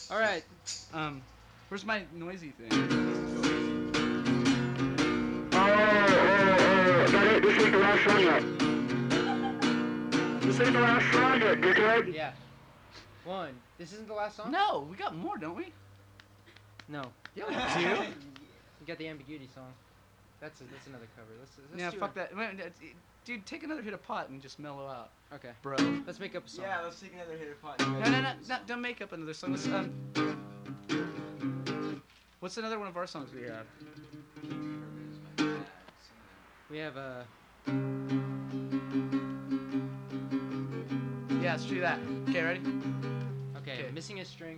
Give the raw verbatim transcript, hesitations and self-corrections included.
All right. Um, where's my noisy thing? Oh, oh, oh, that ain't, this ain't the last song yet. This ain't the last song yet, dickhead. Yeah. One. This isn't the last song? No, we got more, don't we? No. Yeah, we do. We got the ambiguity song. That's a, that's another cover. Let's, let's Yeah, do fuck it. that. Wait, uh, Dude, take another hit of pot and just mellow out, Okay. bro. Let's make up a song. Yeah, let's take another hit of pot. No, no, no, no, don't make up another song. Let's, um, what's another one of our songs we have? We have a. Yeah, let's do that. Okay, ready? Okay, Okay. missing a string.